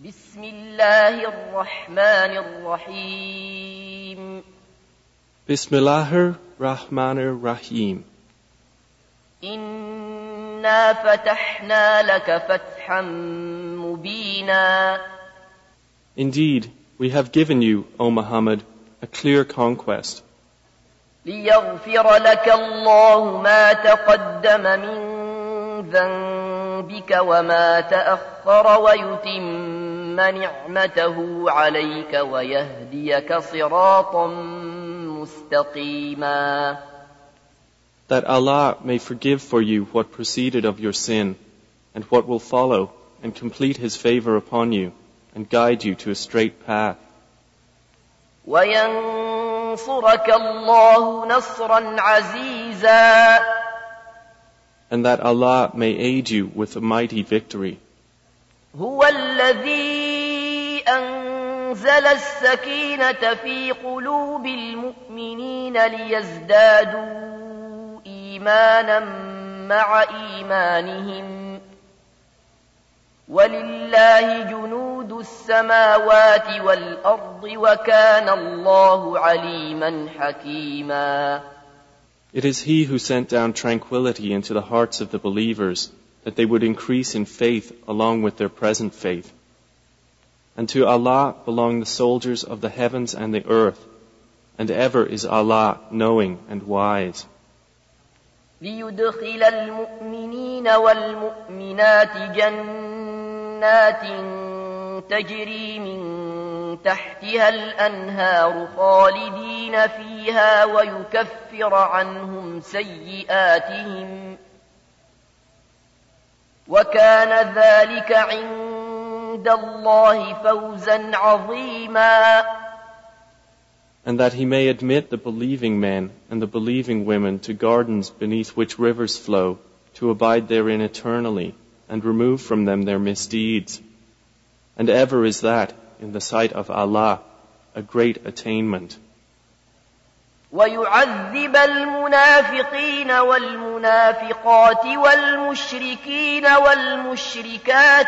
بسم الله الرحمن الرحيم Bismillahir Rahmanir Rahim. إنا فتحنا لك فتحا مبينا. Indeed, we have given you, O Muhammad, a clear conquest. ليغفر لك الله ما تقدم من ذنبك وما تأخر ويتم نعمته عليك ويهديك صراطا مستقيما. That Allah may forgive for you what preceded of your sin and what will follow, and complete His favor upon you and guide you to a straight path. وينصرك الله نصرا عزيزا. And that Allah may aid you with a mighty victory. هو الذي أنزل السكينة في قلوب المؤمنين ليزدادوا إيمانا مع إيمانهم ولله جنود السماوات والأرض وكان الله عليما حكيما. It is He who sent down tranquility into the hearts of the believers, that they would increase in faith along with their present faith. And to Allah belong the soldiers of the heavens and the earth, and ever is Allah knowing and wise. ليدخل المؤمنين والمؤمنات جنات تجري من تحتها الأنهار خالدين فيها ويكفر عنهم سيئاتهم وكان ذلك عند الله فوزا عظيما. And that He may admit the believing men and the believing women to gardens beneath which rivers flow, to abide therein eternally, and remove from them their misdeeds. And ever is that, in the sight of Allah, a great attainment. ويعذب المنافقين والمنافقات والمشركين والمشركات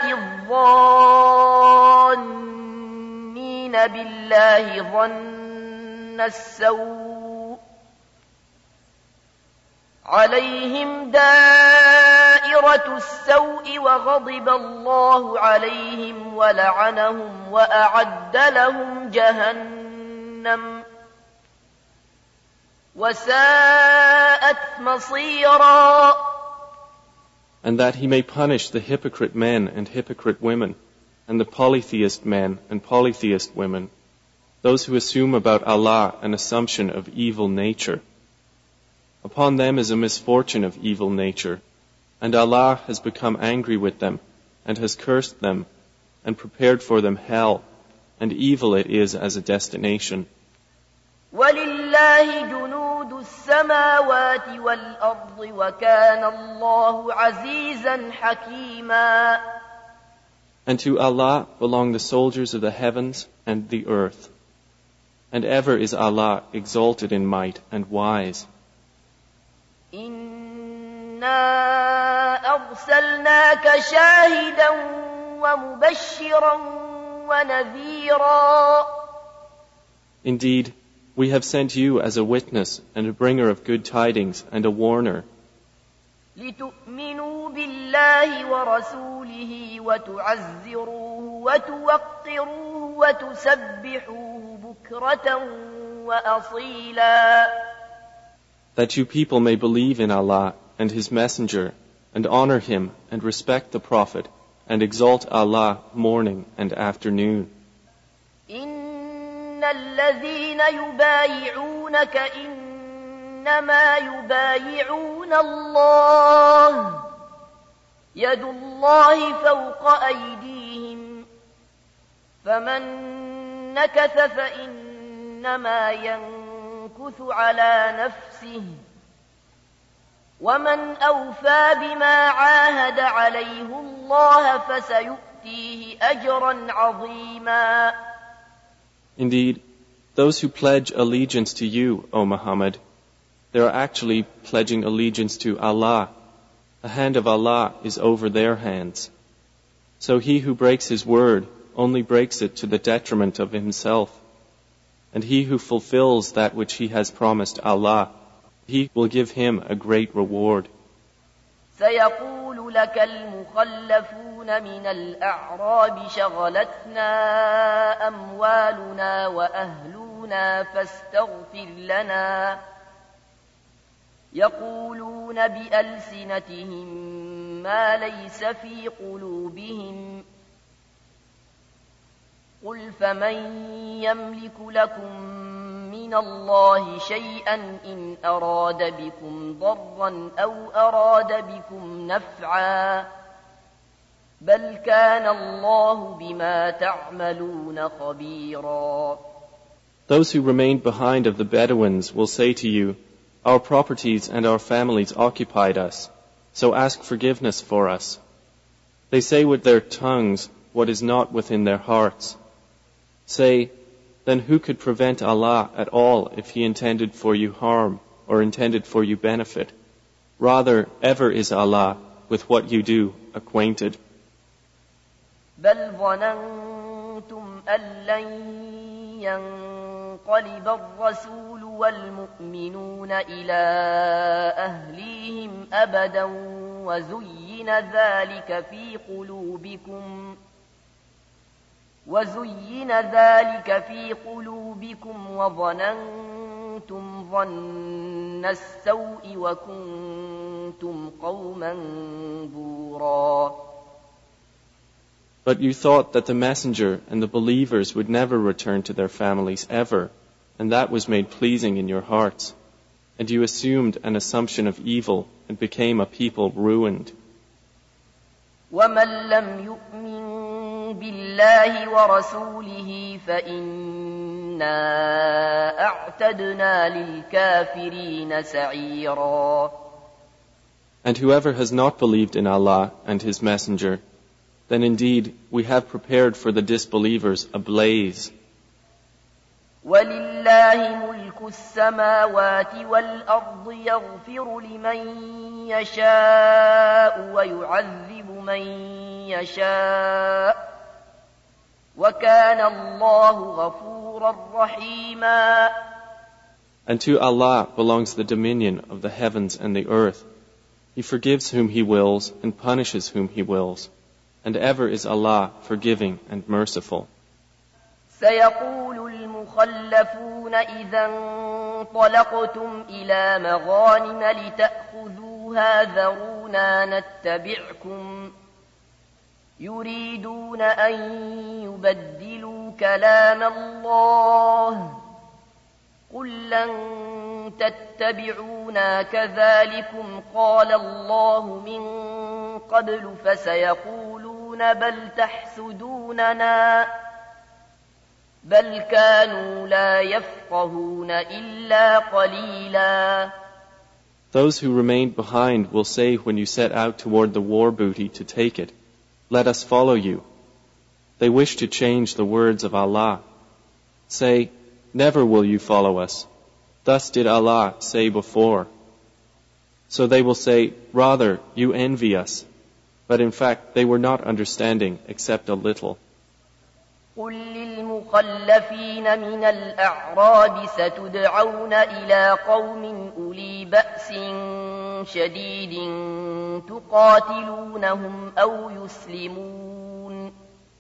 الظانين بالله ظن السوء عليهم دائرة السوء وغضب الله عليهم ولعنهم وأعد لهم جهنم وساءت مصيرا. And that He may punish the hypocrite men and hypocrite women, and the polytheist men and polytheist women, those who assume about Allah an assumption of evil nature. Upon them is a misfortune of evil nature, and Allah has become angry with them, and has cursed them, and prepared for them hell, and evil it is as a destination. وَلِلَّهِ جُنُودُ السَّمَاوَاتِ وَالْأَرْضِ وَكَانَ اللَّهُ عَزِيزًا حَكِيمًا. And to Allah belong the soldiers of the heavens and the earth. And ever is Allah exalted in might and wise. إِنَّا أَرْسَلْنَاكَ شَاهِدًا وَمُبَشِّرًا وَنَذِيرًا. Indeed, we have sent you as a witness and a bringer of good tidings and a warner. لِتُؤْمِنُوا بِاللَّهِ وَرَسُولِهِ وَتُعَزِّرُوهُ وَتُوَقِّرُوهُ وَتُسَبِّحُوهُ بُكْرَةً وَأَصِيلًا. That you people may believe in Allah and His Messenger, and honor Him and respect the Prophet, and exalt Allah morning and afternoon. إِنَّ الَّذِينَ يُبَايِعُونَكَ إِنَّمَا يُبَايِعُونَ اللَّهَ يَدُ اللَّهِ فَوْقَ أَيْدِيهِمْ فَمَن نَكَثَ فَإِنَّمَا يَنكُثُ عَلَى نَفْسِهِ وَمَنْ أَوْفَى بِمَا عَاهَدَ عَلَيْهِ اللَّهَ فَسَيُؤْتِيهِ أَجْرًا عَظِيمًا. Indeed, those who pledge allegiance to you, O Muhammad, they are actually pledging allegiance to Allah. The hand of Allah is over their hands. So he who breaks his word, only breaks it to the detriment of himself. And he who fulfills that which he has promised Allah, he will give him a great reward. سيقول لك المخلفون من الأعراب شغلتنا أموالنا وأهلنا فاستغفر لنا يقولون بألسنتهم ما ليس في قلوبهم قل فمن يملك لكم من الله شيئا إن أراد بكم ضرا أو أراد بكم نفعا بل كان الله بما تعملون خبيرا. Those who remained behind of the Bedouins will say to you, our properties and our families occupied us, so ask forgiveness for us. They say with their tongues what is not within their hearts. Say, then who could prevent Allah at all if He intended for you harm or intended for you benefit? Rather, ever is Allah with what you do acquainted. بل ظننتم أن لن ينقلب الرسول والمؤمنون إلى أهليهم أبدا وزين ذلك في قلوبكم وظننتم ظن السوء وكنتم قوما بورا. But you thought that the messenger and the believers would never return to their families ever, and that was made pleasing in your hearts. And you assumed an assumption of evil and became a people ruined. وَمَنْ لَمْ يُؤْمِنْ بِاللَّهِ وَرَسُولِهِ فَإِنَّا أَعْتَدْنَا لِلْكَافِرِينَ سَعِيرًا. And whoever has not believed in Allah and His Messenger, then indeed we have prepared for the disbelievers a blaze. وَلِلَّهِ مُلْكُ السَّمَاوَاتِ وَالْأَرْضِ يَغْفِرُ لِمَن يَشَاءُ وَيُعَذِّبُ مَن يَشَاءُ وَكَانَ اللَّهُ غَفُورًا رَحِيمًا. And to Allah belongs the dominion of the heavens and the earth. He forgives whom He wills and punishes whom He wills. And ever is Allah forgiving and merciful. سيقول المخلفون إذا انطلقتم إلى مغانم لتأخذوها ذرونا نتبعكم يريدون أن يبدلوا كلام الله قل لن تتبعونا كذلكم قال الله من قبل فسيقولون بل تحسدوننا بل كانوا لا يفقهون إلا قليلا. Those who remained behind will say when you set out toward the war booty to take it, let us follow you. They wish to change the words of Allah. Say, never will you follow us. Thus did Allah say before. So they will say, rather, you envy us. But in fact, they were not understanding except a little. قل للمخلفين من الأعراب ستدعون إلى قوم أولي بأس شديد تقاتلونهم أو يسلمون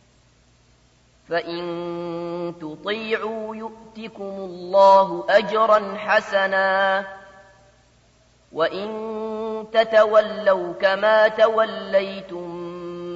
فإن تطيعوا يؤتكم الله أجرا حسنا وإن تتولوا كما توليتم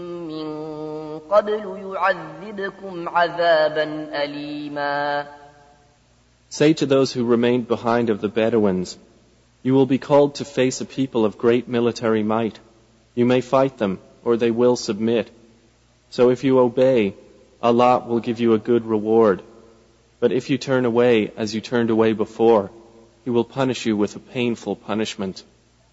قبل يعذبكم عذابا أليما. Say to those who remained behind of the Bedouins, you will be called to face a people of great military might. You may fight them, or they will submit. So if you obey, Allah will give you a good reward. But if you turn away as you turned away before, He will punish you with a painful punishment.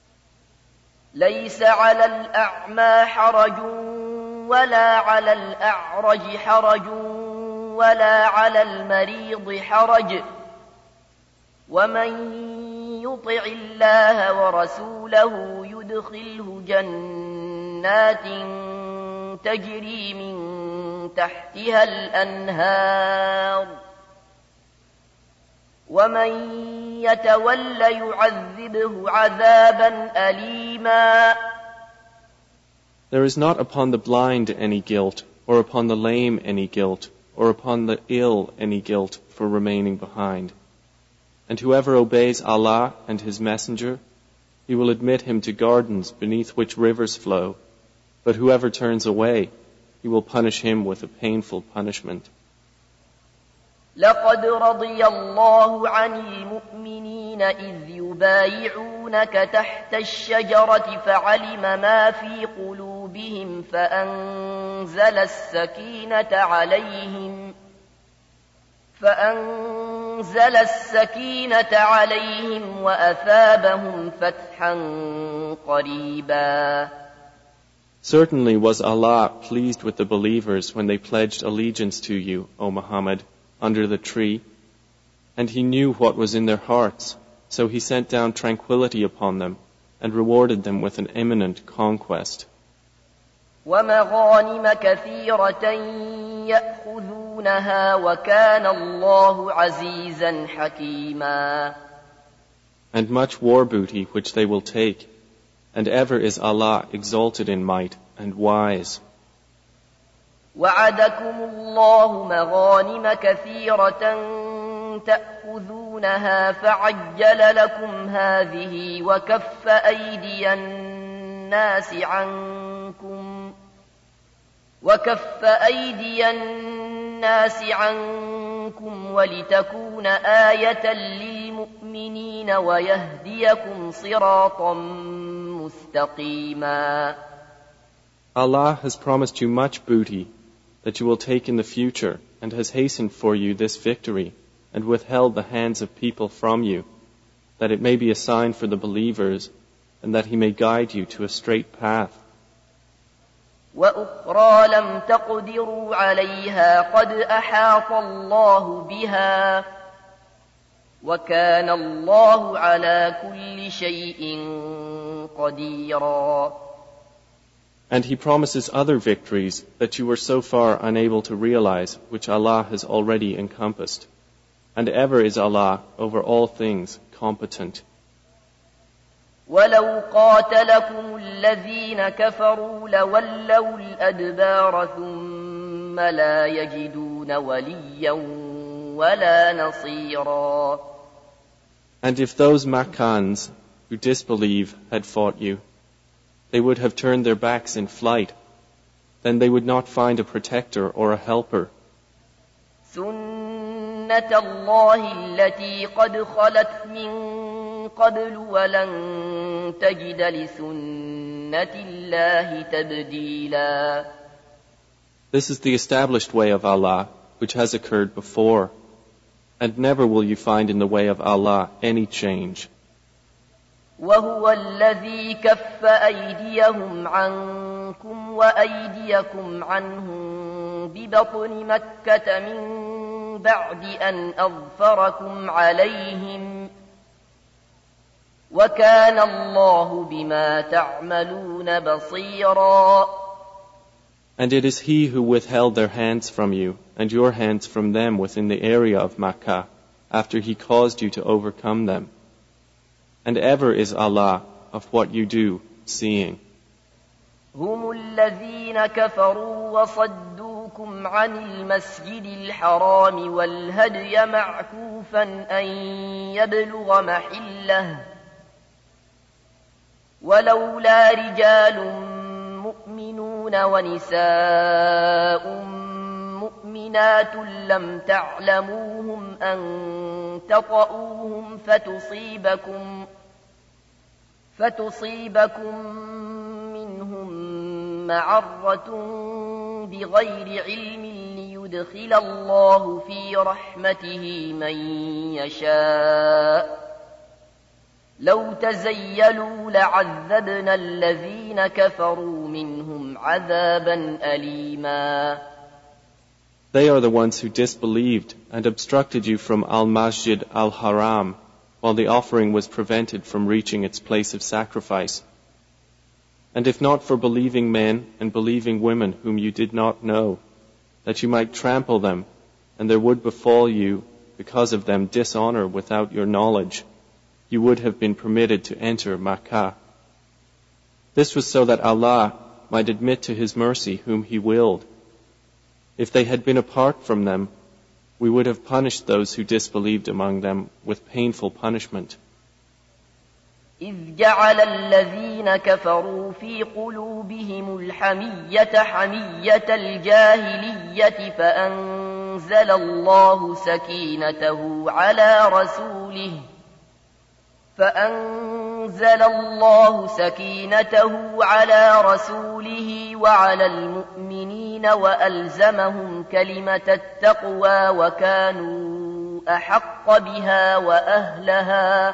ليس على الأعمى حرج ولا على الأعرج حرج ولا على المريض حرج ومن يطع الله ورسوله يدخله جنات تجري من تحتها الأنهار ومن يتول يعذبه عذابا أليما. There is not upon the blind any guilt, or upon the lame any guilt, or upon the ill any guilt for remaining behind. And whoever obeys Allah and His Messenger, He will admit him to gardens beneath which rivers flow. But whoever turns away, He will punish him with a painful punishment. لقد رضي الله عن المؤمنين إذ يبايعونك تحت الشجرة فعلم ما في قلوبهم فأنزل السكينة عليهم وأثابهم فتحا قريبا. Certainly was Allah pleased with the believers when they pledged allegiance to you, O Muhammad, under the tree, and He knew what was in their hearts, so He sent down tranquility upon them and rewarded them with an imminent conquest. وَمَغَانِمَ كَثِيرَةً يَأْخُذُونَهَا وَكَانَ اللَّهُ عَزِيزًا حَكِيمًا. And much war booty which they will take, and ever is Allah exalted in might and wise. وعدكم الله مغانم كثيرة تأخذونها فعجل لكم هذه وكف أيدي الناس عنكم ولتكون آية للمؤمنين ويهديكم صراطا مستقيما. Allah has promised you much booty that you will take in the future, and has hastened for you this victory, and withheld the hands of people from you, that it may be a sign for the believers, and that He may guide you to a straight path. وَأُخْرَى لَمْ تَقْدِرُوا عَلَيْهَا قَدْ أَحَاطَ اللَّهُ بِهَا وَكَانَ اللَّهُ عَلَى كُلِّ شَيْءٍ قَدِيرًا. And He promises other victories that you were so far unable to realize, which Allah has already encompassed. And ever is Allah over all things competent. وَلَوْ قَاتَلَكُمُ الَّذِينَ كَفَرُوا لَوَلَّوُا الْأَدْبَارَ ثُمَّ لَا يَجِدُونَ وَلِيًّا وَلَا نَصِيرًا. And if those Makkans who disbelieve had fought you, they would have turned their backs in flight. Then they would not find a protector or a helper. سُنَّةَ اللَّهِ الَّتِي قَدْ خَلَتْ مِن قَبْلُ وَلَن تَجِدَ لِسُنَّةِ اللَّهِ تَبْدِيلًا. This is the established way of Allah, which has occurred before, and never will you find in the way of Allah any change. وَهُوَ الَّذِي كَفَّ أَيْدِيَهُمْ عَنكُمْ وَأَيْدِيَكُمْ عَنْهُمْ بِبَطْنِ مَكَّةَ مِنْ بَعْدِ أَنْ أَظْفَرَكُمْ عَلَيْهِمْ وَكَانَ اللَّهُ بِمَا تَعْمَلُونَ بَصِيرًا. And it is He who withheld their hands from you and your hands from them within the area of Makkah, after He caused you to overcome them. And ever is Allah of what you do seeing. هم الذين كفروا وصدوكم عن المسجد الحرام والهدي معكوفا أن يبلغ محله ولولا رجال مؤمنون ونساء مؤمنات لم تعلموهم أن تطؤوهم فتصيبكم منهم معرة بغير علم ليدخل الله في رحمته من يشاء لو تزيلوا لعذبنا الذين كفروا منهم عذابا أليما. They are the ones who disbelieved and obstructed you from Al-Masjid Al-Haram, while the offering was prevented from reaching its place of sacrifice. And if not for believing men and believing women whom you did not know, that you might trample them, and there would befall you, because of them, dishonor without your knowledge, you would have been permitted to enter Makkah. This was so that Allah might admit to His mercy whom He willed. If they had been apart from them, we would have punished those who disbelieved among them with painful punishment. إذ جعل الذين كفروا في قلوبهم الحمية حمية الجاهلية فأنزل الله سكينته على رسوله وعلى المؤمنين وألزمهم كلمة التقوى وكانوا أحق بها وأهلها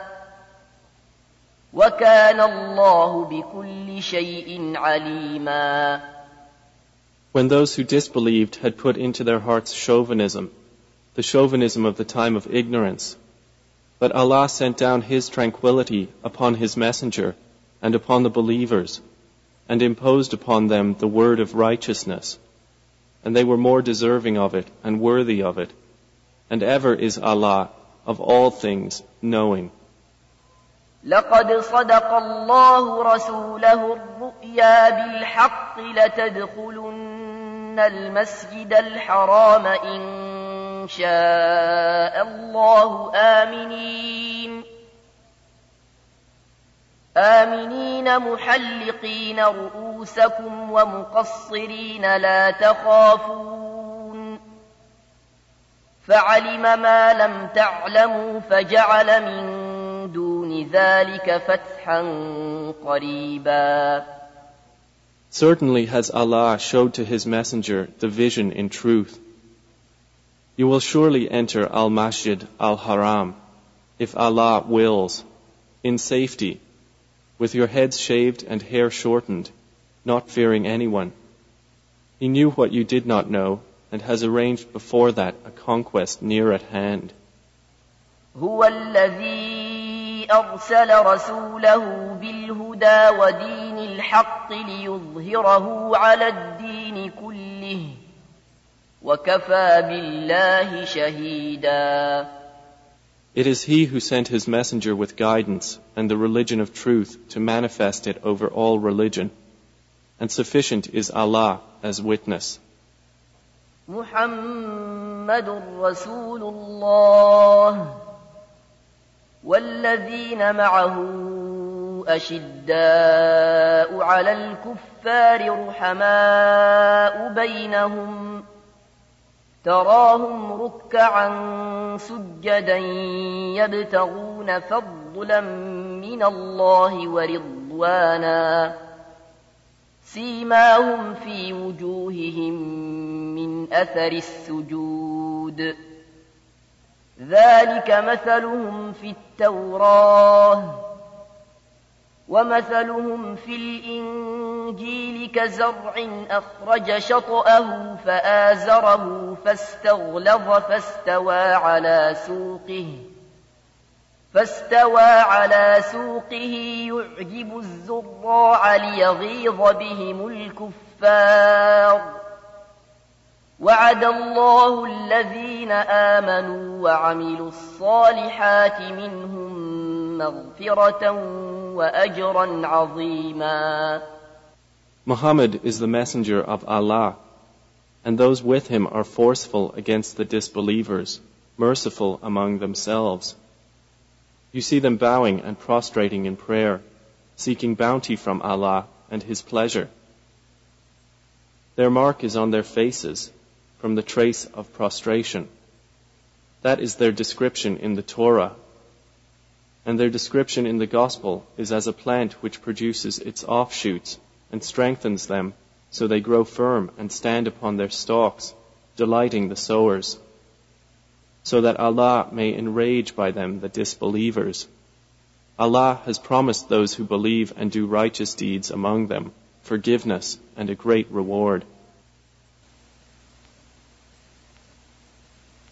وكان الله بكل شيء عليما. When those who disbelieved had put into their hearts chauvinism, the chauvinism of the time of ignorance, but Allah sent down His tranquility upon His messenger and upon the believers, and imposed upon them the word of righteousness, and they were more deserving of it and worthy of it, and ever is Allah of all things knowing. لقد صدق الله رسوله الرؤيا بالحق لتدخلن المسجد الحرام إن شاء الله آمنين محلقين رؤوسكم ومقصرين لا تخافون فعلم ما لم تعلموا فجعل من دون ذلك فتحا قريبا. Certainly has Allah showed to His messenger the vision in truth. You will surely enter Al-Masjid Al-Haram, if Allah wills, in safety, with your heads shaved and hair shortened, not fearing anyone. He knew what you did not know, and has arranged before that a conquest near at hand. هو الذي أرسل رسوله بالهدى ودين الحق ليظهره على الدين كله وكفى بالله شهيدا. It is He who sent His messenger with guidance and the religion of truth to manifest it over all religion, and sufficient is Allah as witness. محمد رسول الله والذين معه أشداء على الكفار رحماء بينهم تراهم ركعا سجدا يبتغون فضلا من الله ورضوانا سيماهم في وجوههم من أثر السجود ذلك مثلهم في التوراة ومثلهم في الإنجيل كزرع أخرج شطأه فآزره فاستغلظ فاستوى على سوقه يعجب الزراع ليغيظ بهم الكفار وعد الله الذين آمنوا وعملوا الصالحات منهم مغفرة وأجرا عظيما. Muhammad is the messenger of Allah, and those with him are forceful against the disbelievers, merciful among themselves. You see them bowing and prostrating in prayer, seeking bounty from Allah and His pleasure. Their mark is on their faces, from the trace of prostration. That is their description in the Torah. And their description in the Gospel is as a plant which produces its offshoots and strengthens them so they grow firm and stand upon their stalks, delighting the sowers, so that Allah may enrage by them the disbelievers. Allah has promised those who believe and do righteous deeds among them forgiveness and a great reward.